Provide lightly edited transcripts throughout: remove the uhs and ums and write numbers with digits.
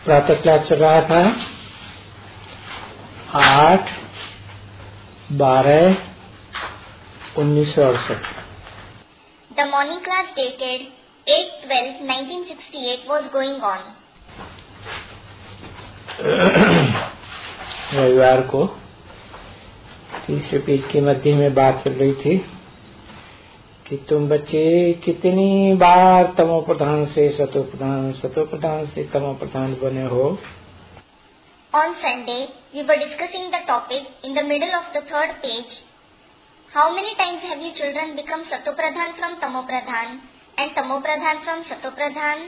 प्रातः क्लास चल रहा था 8/12/1968। The morning class dated 8/12/1968 was going on. रविवार को तीसरे पेज के मध्य में बात चल रही थी कि तुम बच्चे कितनी बार तमो प्रधान से सतो प्रधान, सतो प्रधान से तमो प्रधान बने हो। On Sunday, we were discussing the topic in the middle of the third page. How many times have you children become Sato Pradhan from Tamo Pradhan and Tamo Pradhan from Sato Pradhan?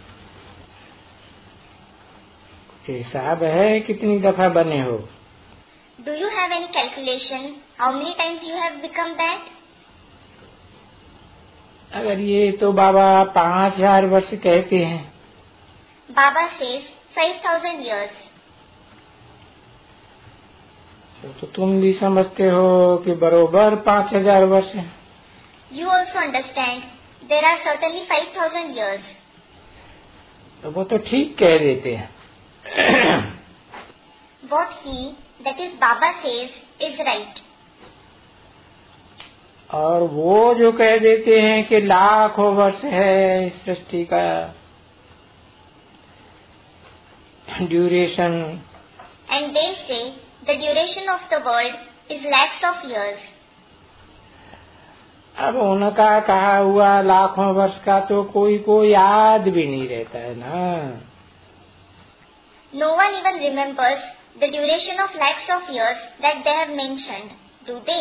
हिसाब है कितनी दफा बने हो? Do you have any calculation? How many times you have become that? अगर ये तो बाबा 5000 वर्ष कहते हैं। Baba says 5000 years. तो तुम भी समझते हो कि बरोबर 5000 वर्ष है। You also understand there are certainly 5000 years. तो वो तो ठीक कह देते हैं। What he, that is Baba says, is right. और वो जो कह देते हैं कि लाखों वर्ष है इस सृष्टि का duration, And they say the duration of the world is lakhs of years. अब उनका कहा हुआ लाखों वर्ष का तो कोई को याद भी नहीं रहता है ना। No one even remembers the duration of lakhs of years that they have mentioned, do they?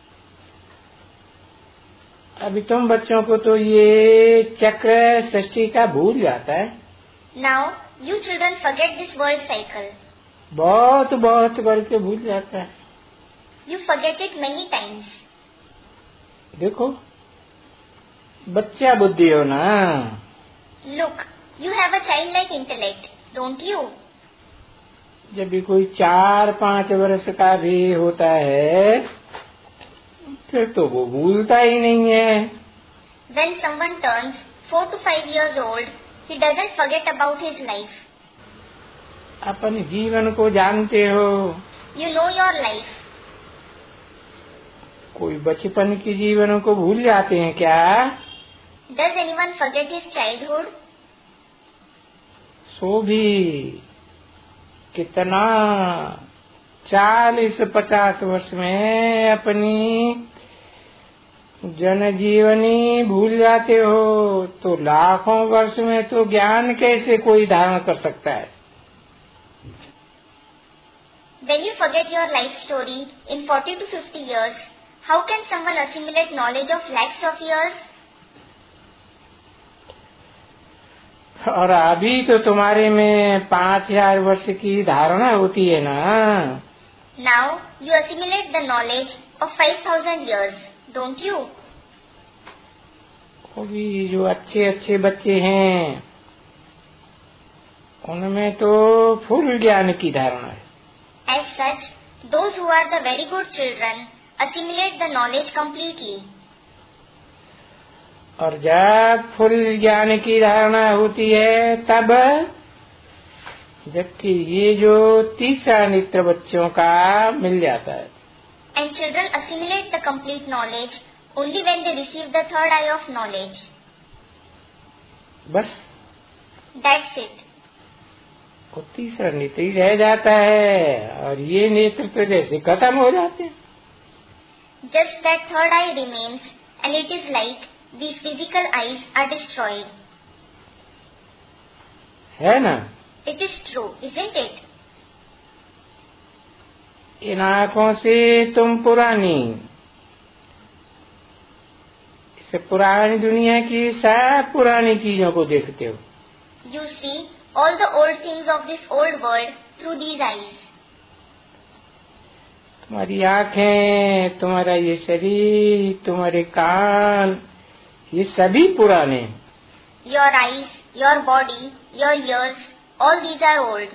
अभी तुम बच्चों को तो ये चक्र सृष्टि का भूल जाता है। Now you children forget this world cycle. बहुत बहुत करके भूल जाता है। You forget it many times. देखो बच्चा बुद्धि हो ना। Look, you have a childlike intellect, don't you? जब भी कोई 4-5 वर्ष का भी होता है फिर तो वो भूलता ही नहीं है। When someone turns 4 to 5 years old, he doesn't forget about his life. अपने जीवन को जानते हो। You know your life. कोई बचपन के जीवन को भूल जाते हैं क्या? Does anyone forget his childhood? सो भी कितना 40-50 वर्ष में अपनी जनजीवनी भूल जाते हो तो लाखों वर्ष में तो ज्ञान कैसे कोई धारण कर सकता है? When you forget your life story in 40 to 50 years, how can someone assimilate knowledge of lakhs of years? और अभी तो तुम्हारे में 5000 वर्ष की धारणा होती है ना। Now you assimilate the knowledge of 5000 years, don't you? वो भी जो अच्छे अच्छे बच्चे हैं उनमें तो फुल ज्ञान की धारणा है। As such, those who are the very good children assimilate the knowledge completely. और जब फुल ज्ञान की धारणा होती है तब, जबकि ये जो तीसरा नेत्र बच्चों का मिल जाता है। And children assimilate the complete knowledge only when they receive the third eye of knowledge. बस That's it. वो तीसरा नेत्र ही रह जाता है और ये नेत्र तो जैसे खत्म हो जाते हैं। Just that third eye remains, and it is like these physical eyes are destroyed. है ना? It is true, isn't it? इन आँखों से तुम पुरानी, इससे पुरानी दुनिया की सब पुरानी चीजों को देखते हो। You see all the old things of this old world through these eyes. तुम्हारी आँखें, तुम्हारा ये शरीर, तुम्हारे कान, ये सभी पुराने। Your eyes, your body, your ears, all these are old.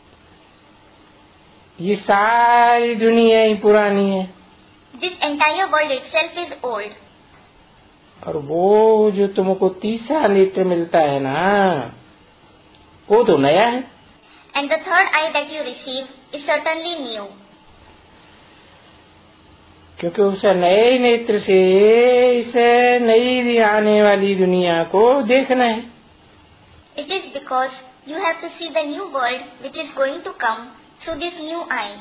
ये सारी दुनिया ही पुरानी है। This entire world itself is old. और वो जो तुमको तीसरा नेत्र मिलता है ना, वो तो नया है। And the third eye that you receive is certainly new. क्योंकि उस नए नेत्र से इस नई आने वाली दुनिया को देखना है. It is because you have to see the new world which is going to come through this new eye.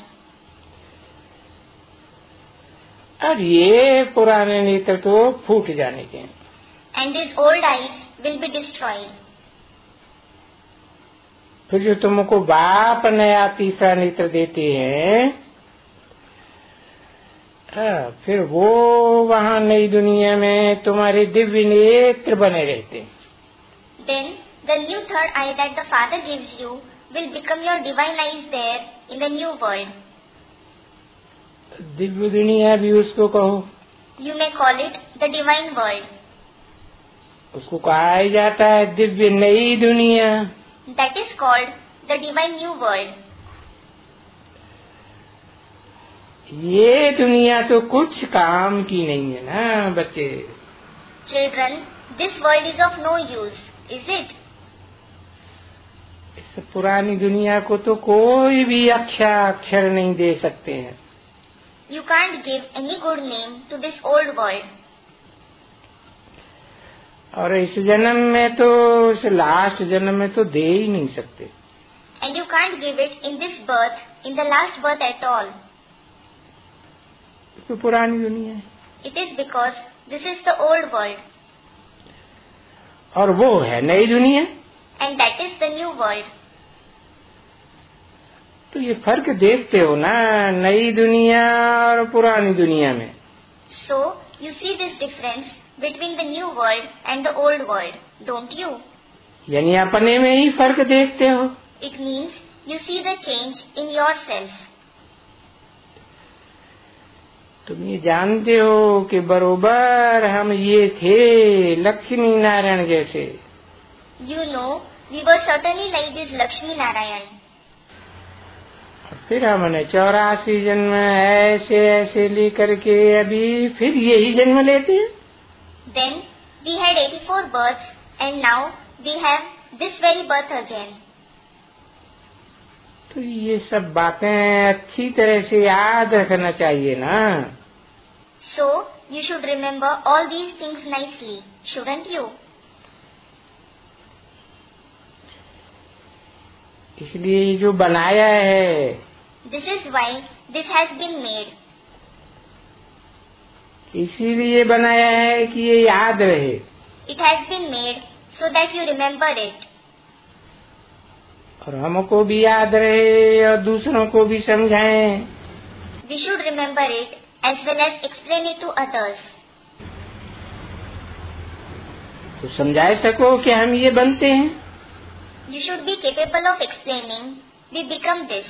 और ये पुराने नेत्र तो फूट जाने के. And these old eyes will be destroyed. फिर जो तुमको बाप नया तीसरा नेत्र देते हैं, फिर वो वहाँ नई दुनिया में तुम्हारे दिव्य नेत्र बने रहते हैं. Then the new third eye that the Father gives you will become your divine eyes there in the new world. Divya दुनिया भी उसको कहो. You may call it the divine world. उसको कहा जाता है दिव्य नई दुनिया. That is called the divine new world. ये दुनिया तो कुछ काम की नहीं है ना बच्चे. Children, this world is of no use, is it? इस पुरानी दुनिया को तो कोई भी अक्षर नहीं दे सकते हैं. You can't give any good name to this old world. और इस जन्म में तो, इस लास्ट जन्म में तो दे ही नहीं सकते. And you can't give it in this birth, in the last birth at all. तो पुरानी दुनिया है. It is because this is the old world. और वो है नई दुनिया. And that is the new world. तो ये फर्क देखते हो ना नई दुनिया और पुरानी दुनिया में. So you see this difference between the new world and the old world, don't you? यानी अपने में ही फर्क देखते हो. It means you see the change in yourself. तुम ये जानते हो कि बरोबर हम ये थे लक्ष्मी नारायण जैसे. You know, we were certainly like this Lakshmi Narayan. फिर हमने 84 जन्म ऐसे ऐसे लेकर के अभी फिर यही जन्म लेते हैं. Then we had 84 births and now we have this very birth again. तो ये सब बातें अच्छी तरह से याद रखना चाहिए ना. So you should remember all these things nicely, shouldn't you? इसलिए जो बनाया है, This is why this has been made. इसीलिए बनाया है कि ये याद रहे. It has been made so that you remember it. और हमको भी याद रहे और दूसरों को भी समझाएं. We should remember it as well as explain it to others. तो समझा सको कि हम ये बनते हैं. You should be capable of explaining, we become this.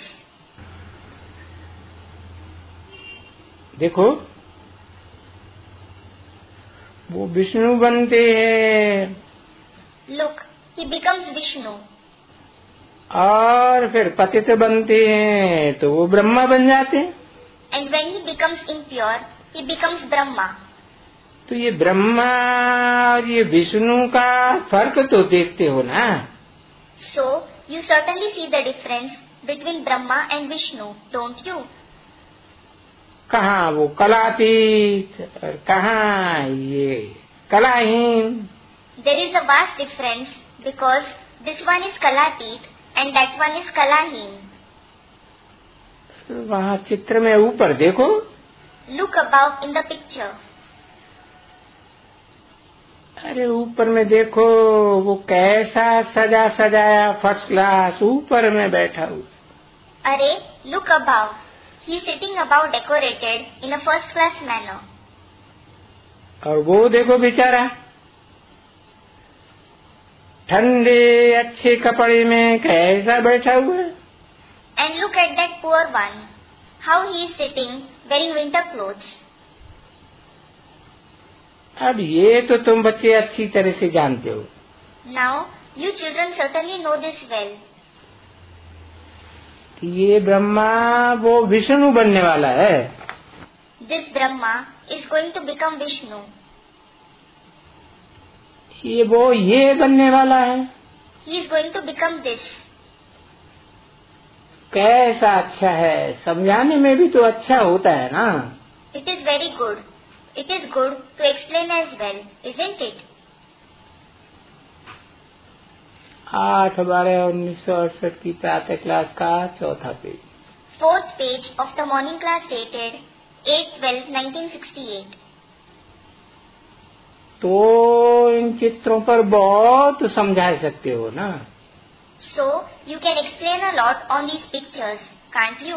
देखो वो विष्णु बनते हैं. Look, he becomes Vishnu. और फिर पतित बनते हैं तो वो ब्रह्मा बन जाते हैं. And when he becomes impure, he becomes Brahma. तो ये ब्रह्मा और ये विष्णु का फर्क तो देखते हो ना. So you certainly see the difference between Brahma and Vishnu, don't you? कहाँ वो कलातीत और कहाँ ये कलाहीन. There is a vast difference because this one is Kalatit and that one is Kalahin. वहाँ चित्र में ऊपर देखो. Look above in the picture. अरे ऊपर में देखो वो कैसा सजा सजाया फर्स्ट क्लास ऊपर में बैठा हुआ. अरे look above. He is sitting above decorated in a first class manner. और वो देखो बेचारा ठंडे अच्छे कपड़े में कैसा बैठा हुआ है. And look at that poor one. How he is sitting wearing winter clothes. अब ये तो तुम बच्चे अच्छी तरह से जानते हो. Now you children certainly know this well. कि ये ब्रह्मा वो विष्णु बनने वाला है. This Brahma is going to become Vishnu. ये वो ये बनने वाला है. He is going to become this. कैसा अच्छा है, समझाने में भी तो अच्छा होता है ना। It is very good. It is good to explain as well, isn't it? 8/12/1968 की प्रातः क्लास का चौथा पेज। Fourth page of the morning class dated 8/12/1968. तो इन चित्रों पर बहुत समझा सकते हो ना। So you can explain a lot on these pictures, can't you?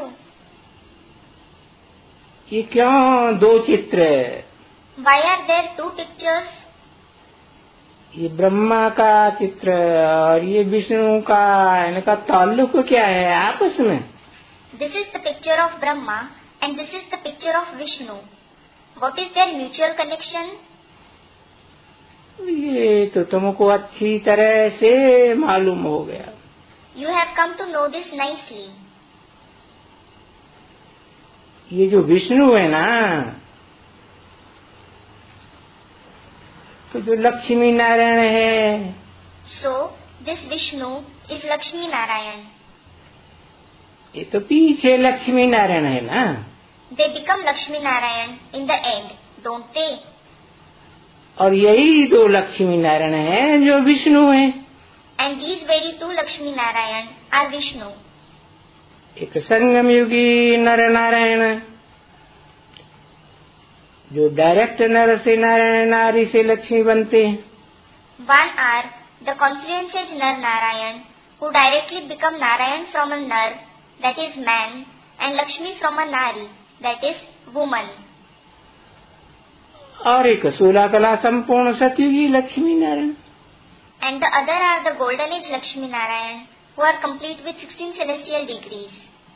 ये क्यों दो चित्र है? Why are there two pictures? ये ब्रह्मा का चित्र और ये विष्णु का, इनका ताल्लुक क्या है आपस में? This is the picture of Brahma and this is the picture of Vishnu. What is their mutual connection? ये तो तुमको अच्छी तरह से मालूम हो गया। You have come to know this nicely. ये जो विष्णु है ना, तो जो लक्ष्मी नारायण है, So this Vishnu is Lakshmi Narayan. ये तो पीछे लक्ष्मी नारायण है ना। They become Lakshmi Narayan in the end, don't they? और यही दो लक्ष्मी नारायण हैं जो विष्णु हैं। And these very two Lakshmi Narayan are Vishnu. एक संगम युगी नर नारायण, जो डायरेक्ट नर से नारायण, नारी से लक्ष्मी बनते हैं। One are the conscientious Nar Narayan, who directly become Narayan from a Nar, that is man, and Lakshmi from a Nari, that is woman. और एक 16 कला संपूर्ण सतयुगी Lakshmi Narayan. And the other are the golden age Lakshmi Narayan, who are complete with 16 celestial degrees.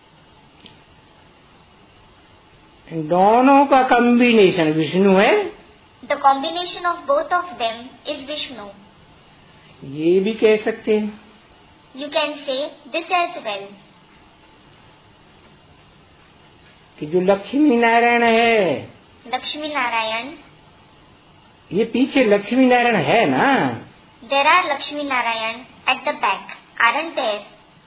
दोनों का combination Vishnu है। The combination of both of them is Vishnu. ये भी कह सकते हैं You can say this as well. कि जो लक्ष्मी नारायण है, Lakshmi Narayan, ये पीछे लक्ष्मी नारायण है ना। there are Lakshmi Narayan at the back, aren't there?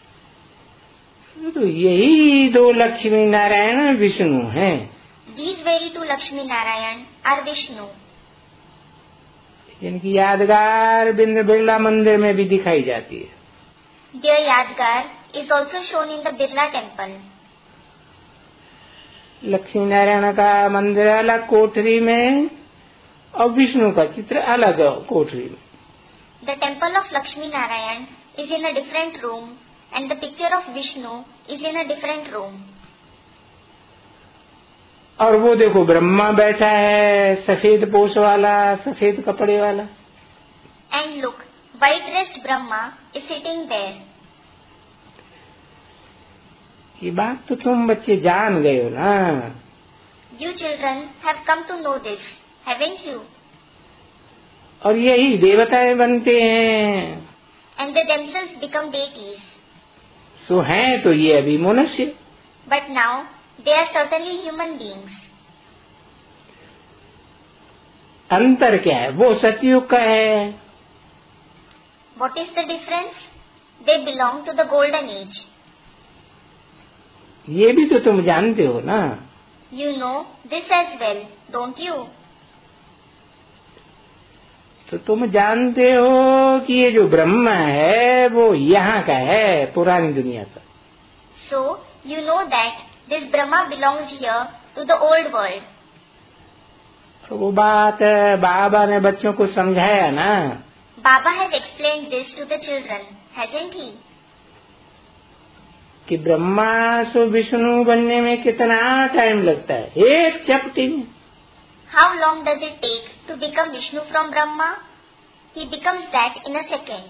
तो यही दो लक्ष्मी नारायण विष्णु हैं। These very two Lakshmi Narayan are Vishnu. जिनकी यादगार बिरला मंदिर में भी दिखाई जाती है। Their Yadgar is also shown in the Birla temple. Lakshmi Narayan का मंदिर अलग कोठरी में और विष्णु का चित्र अलग कोठरी में। The temple of Lakshmi Narayan is in a different room and the picture of Vishnu is in a different room. और वो देखो ब्रह्मा बैठा है, सफेद पोष वाला, सफेद कपड़े वाला। And look, white dressed Brahma is sitting there. ये बात तो तुम बच्चे जान गए हो ना। You children have come to know this, haven't you? और यही देवताएं बनते हैं। And they themselves become deities. सो हैं तो ये अभी मनुष्य, But now they are certainly human beings. अंतर क्या है? वो सतयुग का है। What is the difference? They belong to the golden age. ये भी तो तुम जानते हो ना। You know this as well, don't you? तो तुम जानते हो कि ये जो ब्रह्मा है वो यहाँ का है, पुरानी दुनिया का। So you know that this Brahma belongs here to the old world. वो बात बाबा ने बच्चों को समझाया ना। Baba has explained this to the children, hasn't he? कि ब्रह्मा से विष्णु बनने में कितना टाइम लगता है, एक चपटी में। How long does it take to become Vishnu from Brahma? He becomes that in a second.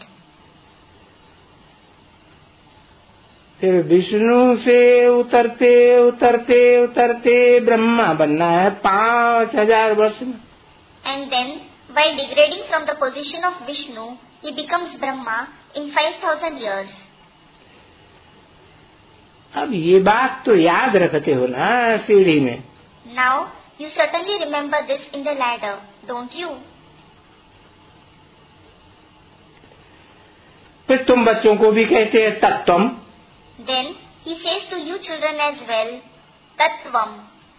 फिर विष्णु से उतरते उतरते उतरते ब्रह्मा बनना है 5000 वर्ष में। And then, while degrading from the position of Vishnu, he becomes Brahma in 5000 years. अब ये बात तो याद रखते हो ना सीढ़ी में। Now, you certainly remember this in the ladder, don't you? फिर तुम बच्चों को भी कहते हैं तत्वम। Then, He says to you children as well, Tattvam.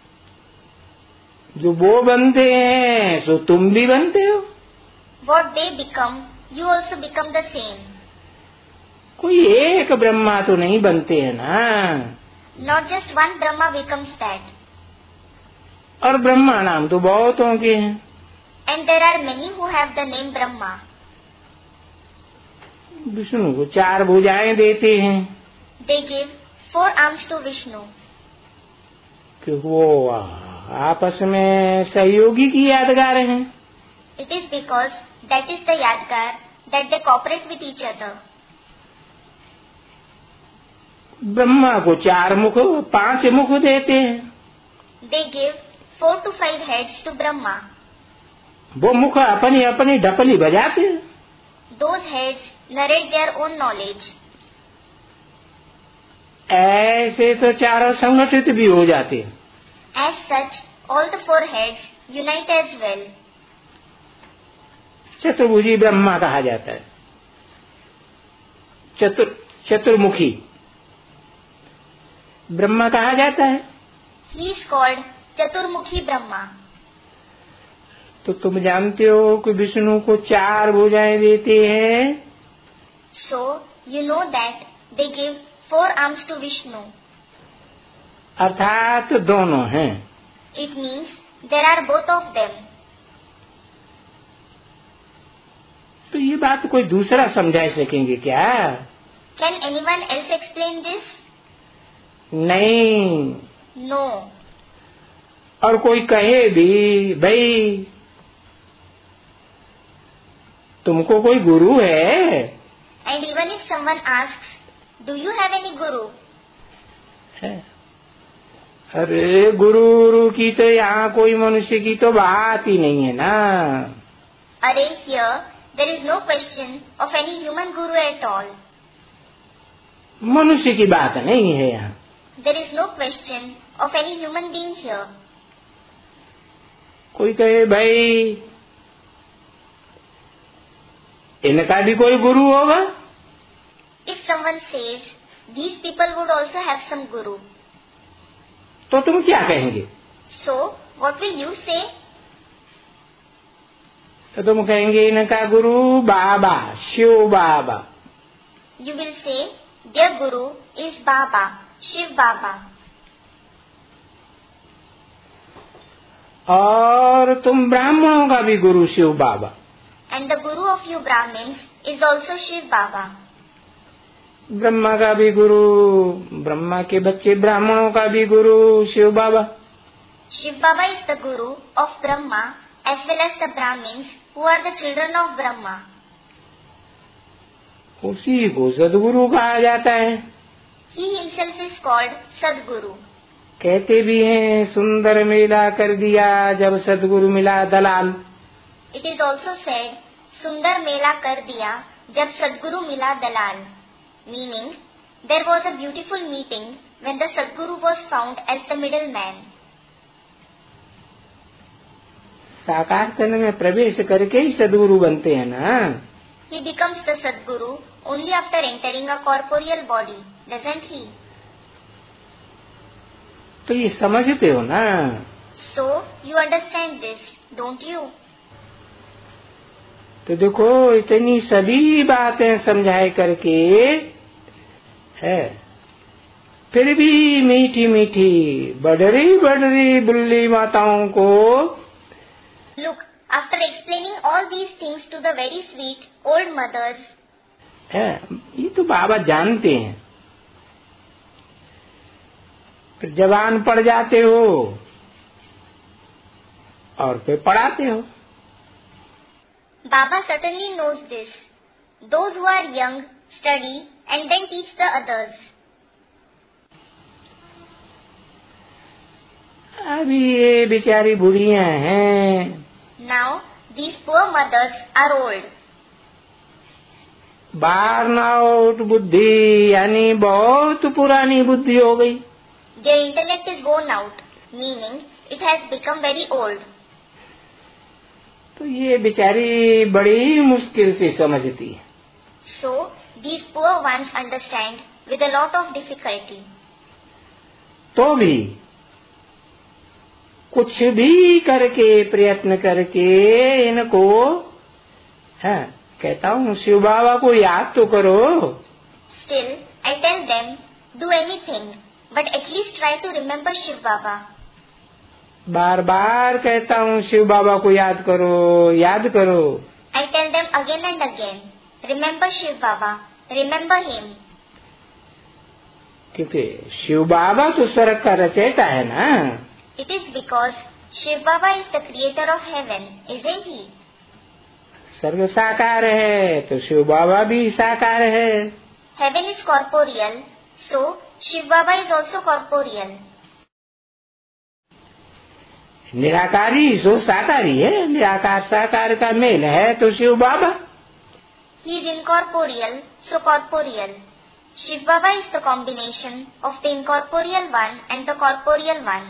जो वो बनते हैं सो तुम भी बनते हो. What they become, you also become the same. कोई एक ब्रह्मा तो नहीं बनते हैं ना. Not just one Brahma becomes that. और ब्रह्मा नाम तो बहुतों के हैं. And there are many who have the name Brahma. Vishnu को 4 भुजाएं देते हैं. They give 4 arms to Vishnu. क्योंकि वो आपस में सहयोगी की यादगार हैं. It is because that is the Yadgar that they cooperate with each other. Brahma को 4 मुख 5 मुख देते हैं. They give 4 to 5 heads to Brahma. वो मुख अपनी अपनी ढपली बजाते हैं. Those heads narrate their own knowledge. ऐसे तो 4 संगठित भी हो जाते हैं. As such, all the 4 heads unite as well. चतुर्भुजी Brahma कहा जाता है. चतुर्मुखी ब्रह्मा कहा जाता है. He is called Chaturmukhi Brahma. तो तुम जानते हो कि विष्णु को 4 भुजाएं देते हैं. So, you know that they give 4 arms to Vishnu. अर्थात दोनों हैं. It means there are both of them. तो ये बात कोई दूसरा समझा सकेंगे क्या? Can anyone else explain this? नहीं. No. और कोई कहे भी भाई तुमको कोई गुरु है? And even if someone asks, do you have any guru? अरे गुरु की तो यहाँ कोई मनुष्य की तो बात ही नहीं है ना. अरे here there is no question of any human guru at all. मनुष्य की बात नहीं है यहाँ. There is no question of any human being here. कोई कहे भाई इनका भी कोई गुरु होगा? If someone says these people would also have some guru, तो तुम क्या कहेंगे? so what will you say? तो तुम कहेंगे इनका गुरु बाबा, शिव बाबा. You will say their guru is Baba, Shiv Baba. और तुम ब्राह्मणों का भी गुरु शिव बाबा. And the guru of you Brahmins is also Shiv Baba. Brahma का भी गुरु, ब्रह्मा के बच्चे ब्राह्मणों का भी गुरु शिव बाबा. Shiv Baba is the guru of Brahma as well as the Brahmins who are the children of Brahma. उसी को सदगुरु कहा जाता है. He himself is called Sadguru. कहते भी हैं सुंदर मेला कर दिया जब सदगुरु मिला दलाल. It is also said, Sundar Mela kar diya jab Sadguru mila dalal. Meaning, there was a beautiful meeting when the Sadguru was found as the middleman. साकार तन में प्रवेश करके ही सदगुरु बनते हैं ना. He becomes the Sadguru only after entering a corporeal body, doesn't he? तो ये समझते हो ना. So, you understand this, don't you? तो देखो इतनी सभी बातें समझाए करके है फिर भी मीठी मीठी बडरी बडरी बुल्ली माताओं को. Look, after explaining all these things to the very sweet old mothers, है ये तो बाबा जानते हैं. फिर जवान पड़ जाते हो और फिर पढ़ाते हो. Baba certainly knows this. Those who are young study and then teach the others. अभी ये बेचारी बुढ़ियां हैं. Now these poor mothers are old. Burn out बुद्धि यानी बहुत पुरानी बुद्धि हो गई. Their intellect is worn out, meaning it has become very old. तो ये बेचारी बड़ी मुश्किल से समझती है. So these poor ones understand with a lot of difficulty. तो भी कुछ भी करके प्रयत्न करके इनको कहता हूँ शिव बाबा को याद तो करो। Still, I tell them, do anything, but at least try to remember Shiv Baba. बार बार कहता हूँ शिव बाबा को याद करो, याद करो। I tell them again and again, remember Shiv Baba, remember him. क्योंकि शिव बाबा तो स्वर्ग का रचयिता है ना। It is because Shiv Baba is the creator of heaven, isn't he? स्वर्ग साकार है तो शिव बाबा भी साकार है। Heaven is corporeal, so Shiv Baba is also corporeal. निराकारी सो साकारी है, निराकार साकार का मेल है तो शिव बाबा। He is incorporeal, so corporeal. Shiv Baba is the combination of the incorporeal one and the corporeal one.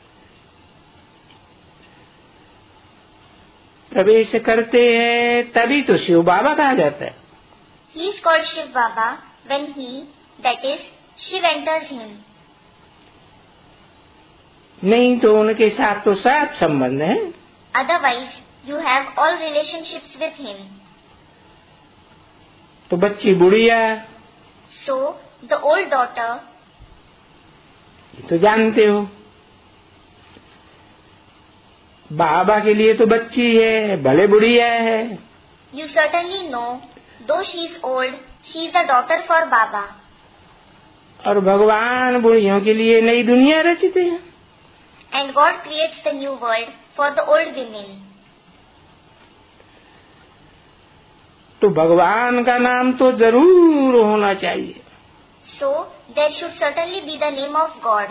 प्रवेश करते हैं तभी तो शिव बाबा कहा जाता है। He is called Shiv Baba when he, that is, Shiv enters him. नहीं तो उनके साथ तो साफ संबंध है। Otherwise, you have all relationships with him. तो बच्ची बुढ़िया, So, the old daughter, तो जानते हो बाबा के लिए तो बच्ची है, भले बुढ़िया है। you certainly know, though she is old, she is the daughter for Baba. और भगवान बुढ़ियों के लिए नई दुनिया रचते हैं। And God creates the new world for the old women. तो भगवान का नाम तो जरूर होना चाहिए। So, there should certainly be the name of God.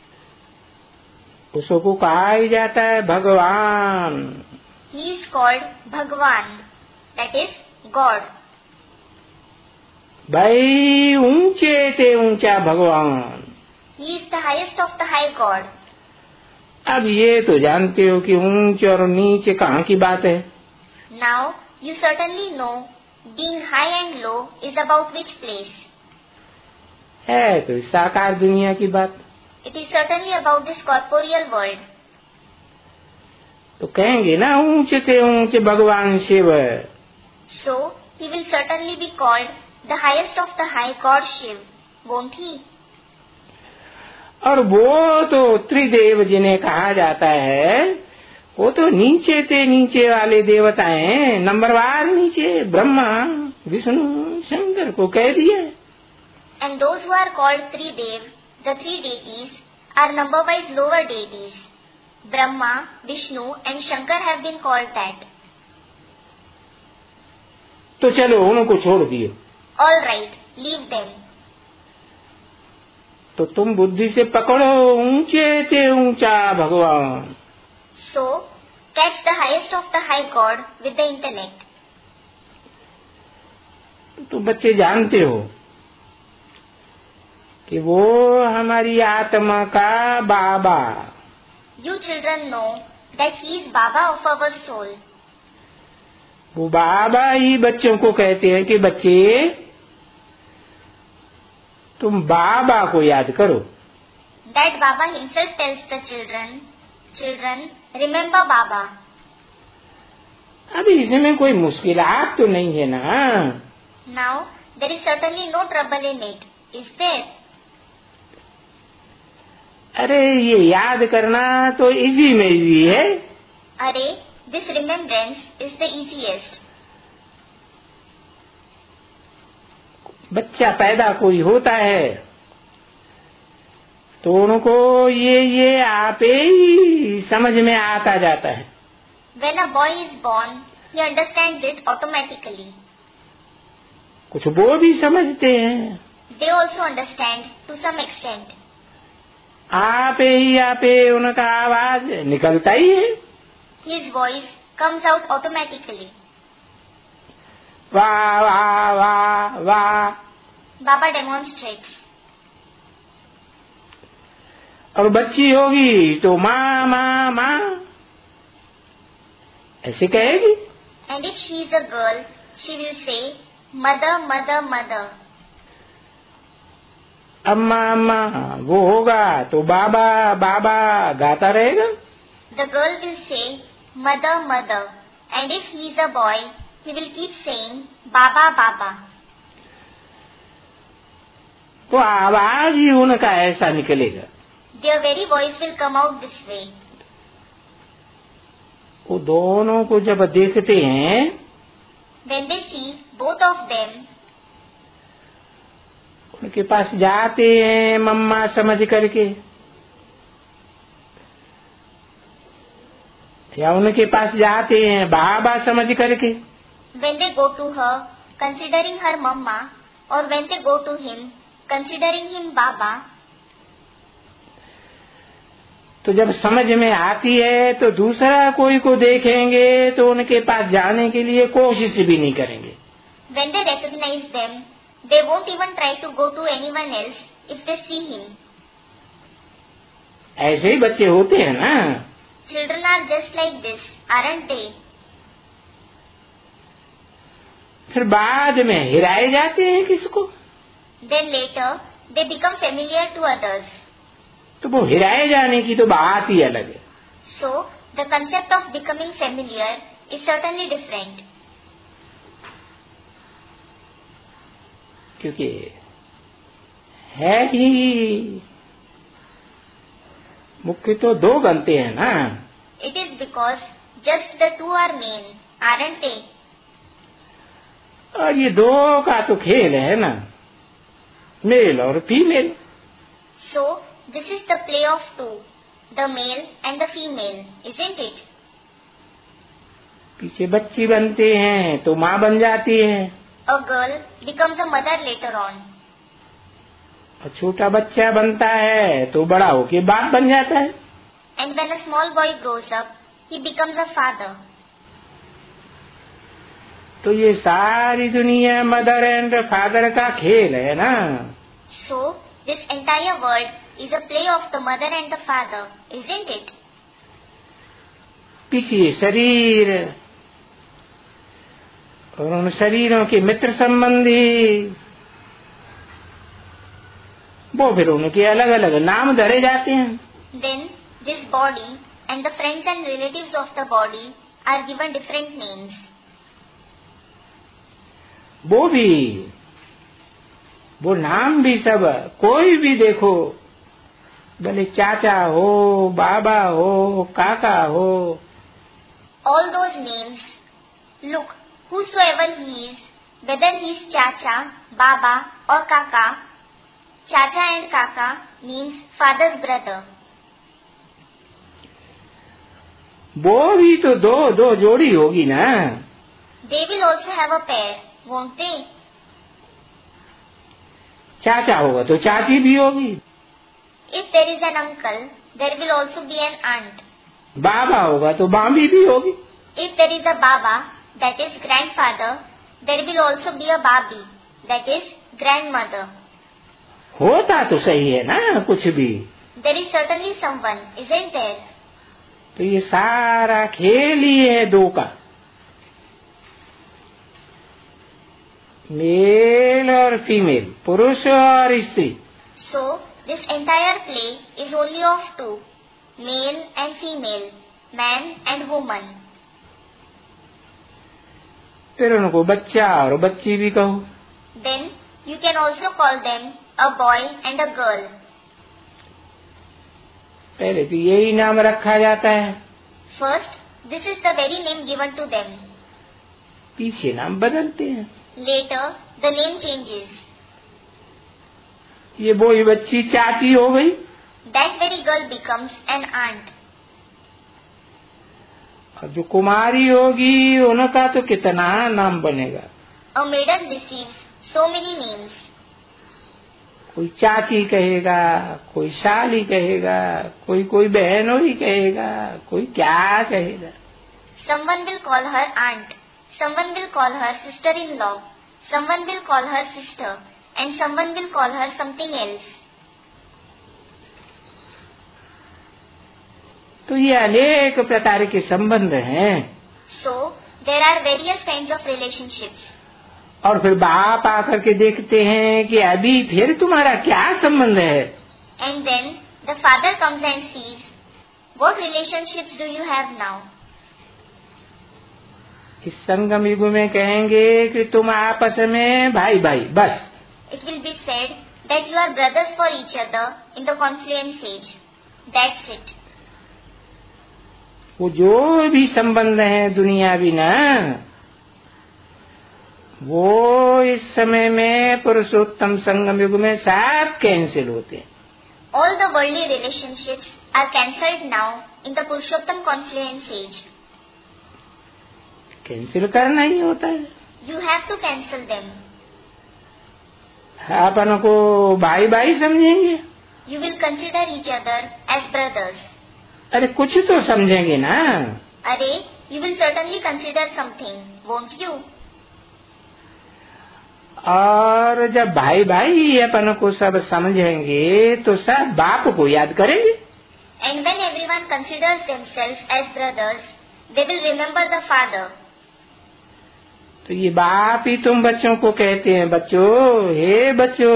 उसको कहा ही जाता है भगवान। He is called Bhagwan, that is, God. भाई ऊंचे से ऊंचा भगवान। He is the highest of the high God. अब ये तो जानते हो कि ऊंचे और नीचे कहाँ की बात है। Now, you certainly know, being high and low is about which place. है तो साकार दुनिया की बात। It is certainly about this corporeal world. तो कहेंगे ना ऊंचे से ऊंचे भगवान Shiv. So, he will certainly be called the highest of the high God Shiv, won't he? और वो तो त्रिदेव जिन्हें कहा जाता है, वो तो नीचे से नीचे वाले देवता हैं, नंबरवार नीचे। ब्रह्मा, विष्णु, शंकर को कह दिया। And those who are called Tridev, the three deities, are number-wise lower deities. Brahma, Vishnu and Shankar have been called that. तो चलो उनको छोड़ दियो। All right, leave them. तो तुम बुद्धि से पकड़ो ऊंचे से ऊंचा भगवान। So, catch the highest of the high God with the intellect. तो बच्चे जानते हो कि वो हमारी आत्मा का बाबा। You children know that he is Baba of our soul. वो बाबा ही बच्चों को कहते हैं कि बच्चे तुम बाबा को याद करो। That Baba himself tells the children, children, remember Baba. अभी इसमें कोई मुश्किलात तो नहीं है ना। Now, there is certainly no trouble in it, is there? अरे ये याद करना तो इजी में इजी है। अरे, this remembrance is the easiest. बच्चा पैदा कोई होता है तो उनको ये आपे ही समझ में आता जाता है। When a boy is born, he understands it automatically. कुछ वो भी समझते हैं। They also understand to some extent. आपे उनका आवाज निकलता ही है। His voice comes out automatically. वाह वाह वाह वाह। Baba demonstrates. और बच्ची होगी तो माँ माँ माँ ऐसे कहेगी। And if she is a girl, she will say, Mother, Mother, Mother. अम्मा अम्मा, वो होगा तो बाबा बाबा गाता रहेगा। The girl will say mother mother, and if he is a boy, he will keep saying baba baba. तो आवाज ही उनका ऐसा निकलेगा। Their very voice will come out this way. वो दोनों को जब देखते हैं, When they see both of them, उनके पास जाते हैं मम्मा समझ करके, या उनके पास जाते हैं बाबा समझ करके। when they go to her, considering her mama, or when they go to him, considering him baba, तो जब समझ में आती है तो दूसरा कोई को देखेंगे तो उनके पास जाने के लिए कोशिश भी नहीं करेंगे। when they recognize them, they won't even try to go to anyone else if they see him. ऐसे ही बच्चे होते हैं ना। Children are just like this, aren't they? फिर बाद में हिराए जाते हैं किसको? Then later, they become familiar to others. तो वो हिराए जाने की तो बात ही अलग है। So, the concept of becoming familiar is certainly different. क्योंकि है ही मुख्य तो दो बनते हैं ना। It is because just the two are main, aren't they? और ये दो का तो खेल है ना, मेल और female. So, this is the play of two, the male and the female, isn't it? पीछे बच्ची बनते हैं तो माँ बन जाती है, A girl becomes a mother later on. और छोटा बच्चा बनता है तो बड़ा होके बाप बन जाता है। And when a small boy grows up, he becomes a father. तो ये सारी दुनिया मदर एंड फादर का खेल है ना। So, this entire world is a play of the mother and the father, isn't it? पीछे शरीर और उन शरीरों के मित्र संबंधी, वो फिर उनके अलग अलग नाम धरे जाते हैं। Then, this body and the friends and relatives of the body are given different names. वो नाम भी सब, कोई भी देखो, भले चाचा हो, बाबा हो, काका हो, All those names, look, whosoever he is, whether he is Chacha, Baba or Kaka, Chacha and Kaka means father's brother. वो भी तो दो दो जोड़ी होगी ना। They will also have a pair, won't they? चाचा होगा तो चाची भी होगी, If there is an uncle, there will also be an aunt. बाबा होगा तो बाबी भी होगी। If there is a Baba, that is grandfather, there will also be a Babi, that is grandmother. होता तो सही है ना कुछ भी। There is certainly someone, isn't there? तो ये सारा खेल ही है दो का, मेल और फीमेल, पुरुष और स्त्री। So, this entire play is only of two, male and female, man and woman. फिर उनको बच्चा और बच्ची भी कहो। Then, you can also call them a boy and a girl. पहले तो यही नाम रखा जाता है, First, this is the very name given to them. पीछे नाम बदलते हैं। Later, the name changes. ये वही बच्ची चाची हो गई, That very girl becomes an aunt. और जो कुमारी होगी उनका तो कितना नाम बनेगा। A maiden receives so many names. कोई चाची कहेगा, कोई साली कहेगा, कोई कोई बहनोई कहेगा, कोई क्या कहेगा। Someone will call her aunt, someone will call her sister-in-law, someone will call her sister, and someone will call her something else. तो ये अनेक प्रकार के संबंध हैं। So, there are various kinds of relationships. और फिर बाप आकर के देखते हैं कि अभी फिर तुम्हारा क्या संबंध है। And then the father comes and sees, what relationships do you have now? इस संगम युग में कहेंगे कि तुम आपस में भाई भाई बस। It will be said that you are brothers for each other in the confluence age. That's it. वो जो भी संबंध है दुनियावी ना, वो इस समय में पुरुषोत्तम संगम युग में सब कैंसिल होते हैं। All the worldly relationships are cancelled now in the Purushottam confluence age. Cancel करना ही होता है। You have to cancel them. अपन को भाई भाई समझेंगे। You will consider each other as brothers. अरे कुछ तो समझेंगे ना। अरे, you will certainly consider something, won't you? और जब भाई भाई अपन को सब समझेंगे तो सब बाप को याद करेंगे। And when everyone considers themselves as brothers, they will remember the father. तो ये बाप ही तुम बच्चों को कहते हैं, बच्चों, हे बच्चों,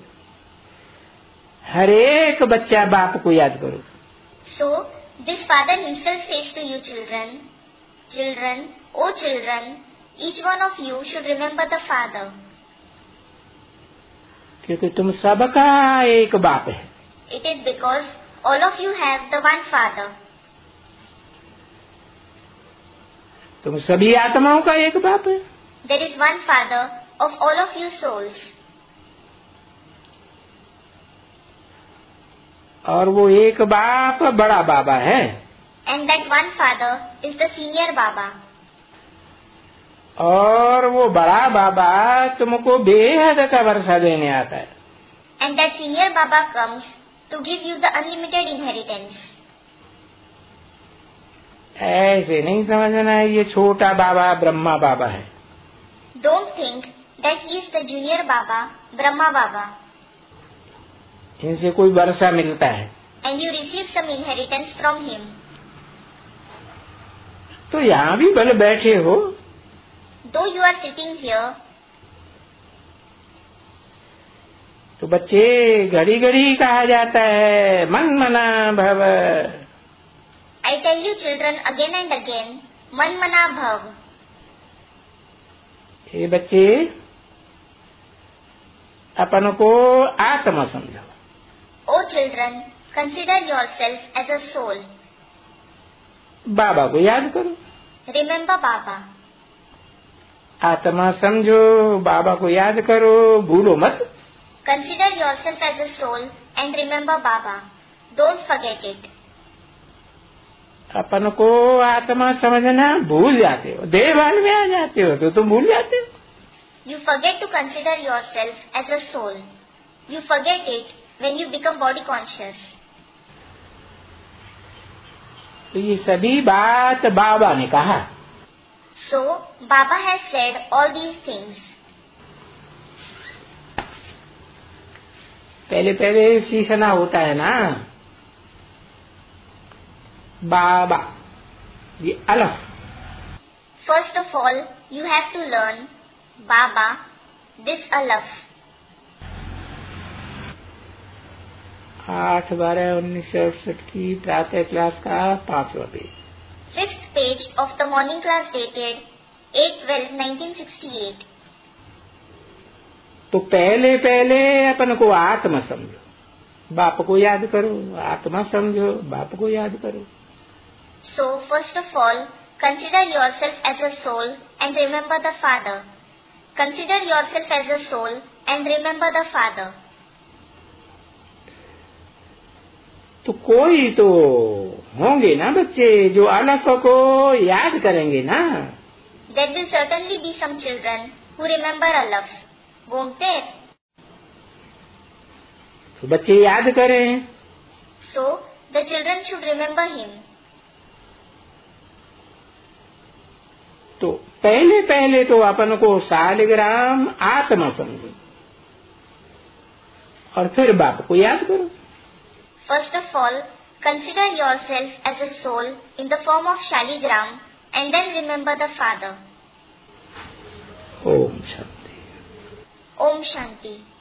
हर एक बच्चा बाप को याद करो। So this father himself says to you children, children, oh children, each one of you should remember the father. क्योंकि तुम सबका एक बाप है। It is because all of you have the one father. तुम सभी आत्माओं का एक बाप है। There is one father of all of you souls. और वो एक बाप बड़ा बाबा है। And that one father is the senior Baba. और वो बड़ा बाबा तुमको बेहद का वर्षा देने आता है। And that senior Baba comes to give you the unlimited inheritance. ऐसे नहीं समझना है ये छोटा बाबा ब्रह्मा बाबा है। Don't think that he is the junior Baba, Brahma Baba. इनसे कोई वर्षा मिलता है। And you receive some inheritance from him. तो यहाँ भी भले बैठे हो, Though you are sitting here, तो बच्चे घड़ी घड़ी कहा जाता है मन मना भव। I tell you children again and again, Man Mana Bhav. ये बच्चे अपन को आत्मा समझो। O children, consider yourself as a soul. बाबा को याद करो। Remember Baba. आत्मा समझो, बाबा को याद करो, भूलो मत। Consider yourself as a soul and remember Baba. Don't forget it. अपन को आत्मा समझना भूल जाते हो, देवाल में आ जाते हो तो तुम भूल जाते हो। You forget to consider yourself as a soul. You forget it when you become body conscious. तो ये सभी बात बाबा ने कहा। So, Baba has said all these things. पहले पहले सीखना होता है ना, बाबा, ये अलफ। First of all, you have to learn Baba, this alaf. 8/12/1968 की प्रातः क्लास का 5वां पेज। 5th page of the morning class dated 8/12/1968. तो पहले पहले अपन को आत्मा समझो, बाप को याद करो। आत्मा समझो, बाप को याद करो। So, first of all, consider yourself as a soul and remember the Father. Consider yourself as a soul and remember the Father. तो कोई तो होंगे ना बच्चे जो अलफ को याद करेंगे ना। There will certainly be some children who remember Alaf, won't there? तो बच्चे याद करें। So, the children should remember him. तो पहले पहले तो अपन को सालिग्राम आत्मा समझो और फिर बाप को याद करो। First of all, consider yourself as a soul in the form of Shaligram and then remember the Father. Om Shanti. Om Shanti.